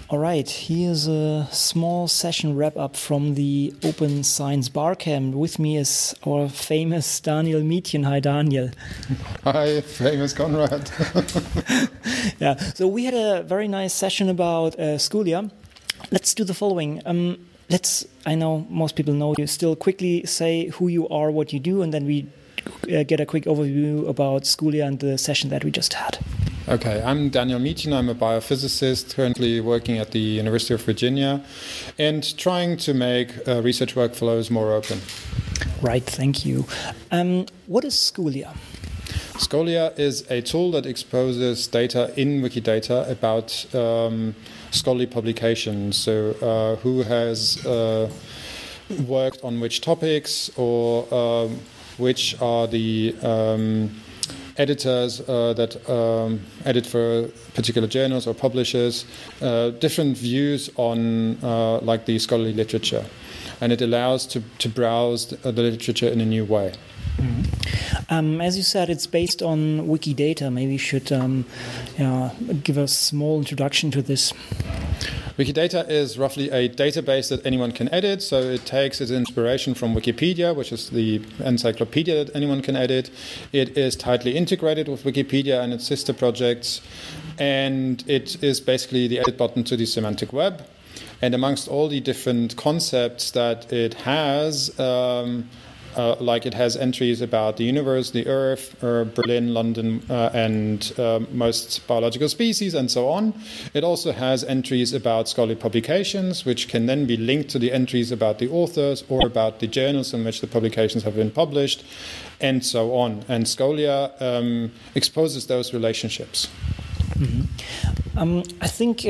All right, here's a small session wrap-up from the Open Science Barcamp. With me is our famous Daniel Mietjen. Hi, Daniel. Hi, famous Konrad. Yeah, so we had a very nice session about Schoolia. Let's do the following. I know most people know you, still quickly say who you are, what you do, and then we get a quick overview about Schoolia and the session that we just had. Okay, I'm Daniel Mietjen. I'm a biophysicist currently working at the University of Virginia and trying to make research workflows more open. Right, thank you. What is Schoolia? Schoolia is a tool that exposes data in Wikidata about scholarly publications. So who has worked on which topics, or which are the editors that edit for particular journals or publishers, different views on like the scholarly literature. And it allows to browse the literature in a new way. Mm-hmm. As you said, it's based on Wikidata. Maybe you should give a small introduction to this. Wikidata is roughly a database that anyone can edit. So it takes its inspiration from Wikipedia, which is the encyclopedia that anyone can edit. It is tightly integrated with Wikipedia and its sister projects. And it is basically the edit button to the semantic web. And amongst all the different concepts that it has, like it has entries about the universe, the Earth, Berlin, London, and most biological species, and so on. It also has entries about scholarly publications, which can then be linked to the entries about the authors or about the journals in which the publications have been published, and so on. And Schoolia exposes those relationships. Mm-hmm. I think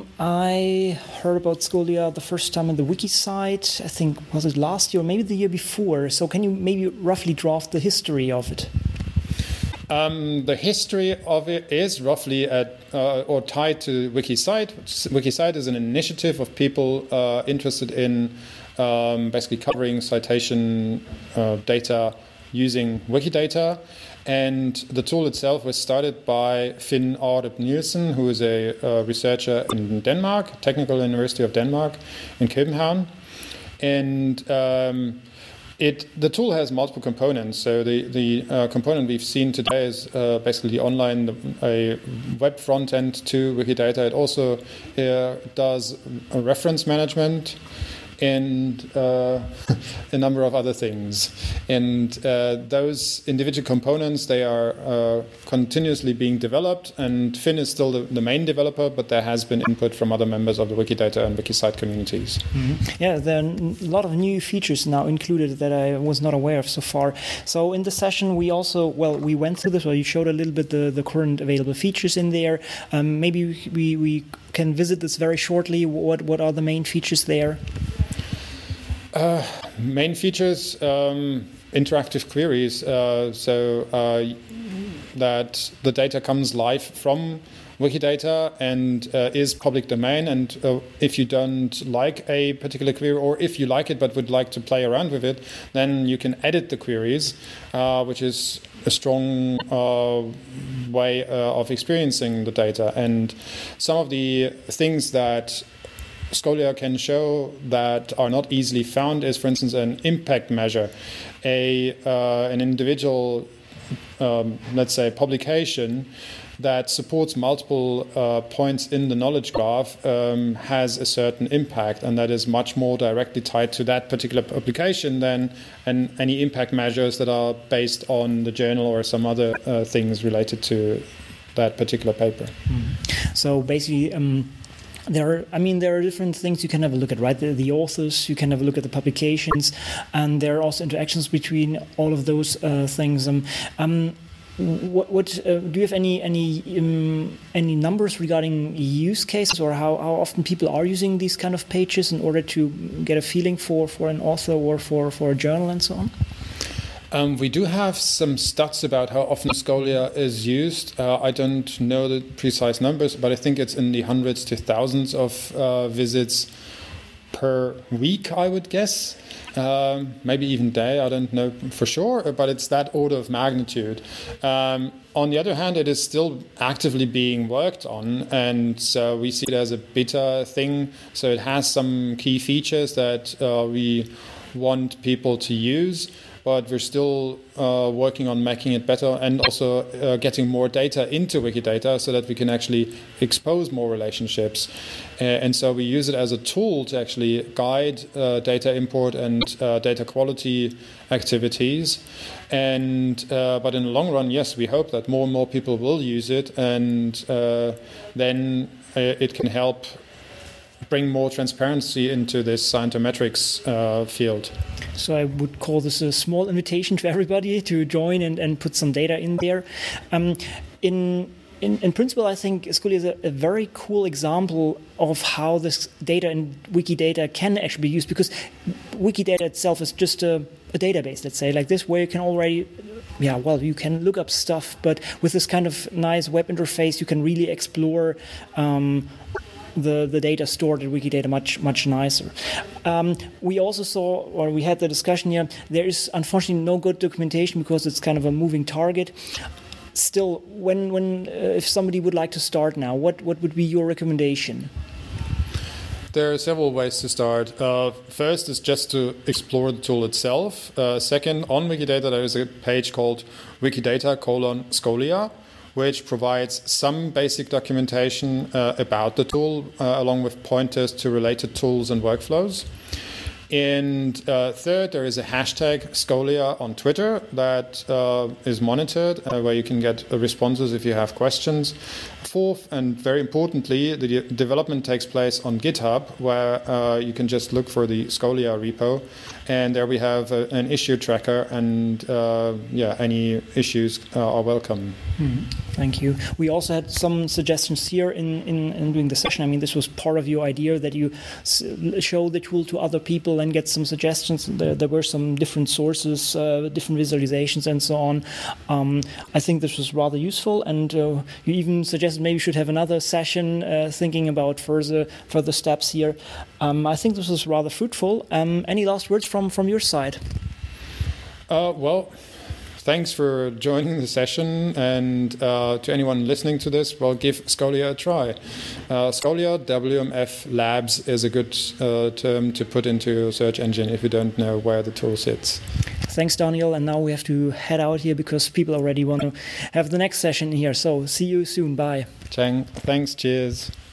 I heard about Schoolia the first time on the wiki site. I think, was it last year or maybe the year before? So can you maybe roughly draft the history of it? The history of it is roughly or tied to WikiCite. WikiCite is an initiative of people interested in basically covering citation data using Wikidata. And the tool itself was started by Finn Aarup Nielsen, who is a researcher in Denmark, Technical University of Denmark in København. And the tool has multiple components. So the component we've seen today is basically a web front end to Wikidata. It also does a reference management and a number of other things. And those individual components, they are continuously being developed, and Finn is still the main developer, but there has been input from other members of the Wikidata and WikiCite communities. Mm-hmm. Yeah, there are a lot of new features now included that I was not aware of so far. So in the session, we also, we went through this, you showed a little bit the current available features in there. Maybe we can visit this very shortly. What are the main features there? Main features, interactive queries, so that the data comes live from Wikidata and is public domain. And if you don't like a particular query, or if you like it but would like to play around with it, then you can edit the queries, which is a strong way of experiencing the data. And some of the things that Schoolia can show that are not easily found is, for instance, an impact measure. An individual, let's say, publication that supports multiple points in the knowledge graph has a certain impact, and that is much more directly tied to that particular publication than any impact measures that are based on the journal or some other things related to that particular paper. So basically, there are different things you can have a look at, right? The authors, you can have a look at the publications, and there are also interactions between all of those things. What do you have any numbers regarding use cases, or how often people are using these kind of pages in order to get a feeling for an author or for a journal and so on? We do have some stats about how often Schoolia is used. I don't know the precise numbers, but I think it's in the hundreds to thousands of visits per week, I would guess. Maybe even day, I don't know for sure, but it's that order of magnitude. On the other hand, it is still actively being worked on, and so we see it as a beta thing. So it has some key features that we want people to use, but we're still working on making it better and also getting more data into Wikidata so that we can actually expose more relationships. And so we use it as a tool to actually guide data import and data quality activities. And but in the long run, yes, we hope that more and more people will use it, and then it can help bring more transparency into this scientometrics field. So I would call this a small invitation to everybody to join and put some data in there. In principle, I think Scholia is a very cool example of how this data in Wikidata can actually be used, because Wikidata itself is just a database, let's say, like this, where you can already, you can look up stuff, but with this kind of nice web interface, you can really explore the data stored in Wikidata much nicer. We also saw, or we had the discussion here, there is unfortunately no good documentation because it's kind of a moving target. Still, when if somebody would like to start now, what would be your recommendation? There are several ways to start. First is just to explore the tool itself. Second, on Wikidata there is a page called Wikidata:/Scholia, which provides some basic documentation about the tool, along with pointers to related tools and workflows. And third, there is a hashtag Scholia on Twitter that is monitored, where you can get responses if you have questions. Fourth, and very importantly, the development takes place on GitHub, where you can just look for the Scholia repo, and there we have an issue tracker, and any issues are welcome. Thank you. We also had some suggestions here in doing the session. I mean, this was part of your idea that you show the tool to other people and get some suggestions. There were some different sources, different visualizations, and so on. I think this was rather useful, and you even suggested maybe we should have another session thinking about further steps here. I think this was rather fruitful. Any last words from your side? Well, thanks for joining the session, and to anyone listening to this, well, give Scholia a try. Scholia WMF Labs is a good term to put into your search engine if you don't know where the tool sits. Thanks, Daniel. And now we have to head out here because people already want to have the next session here. So see you soon. Bye. Thanks. Cheers.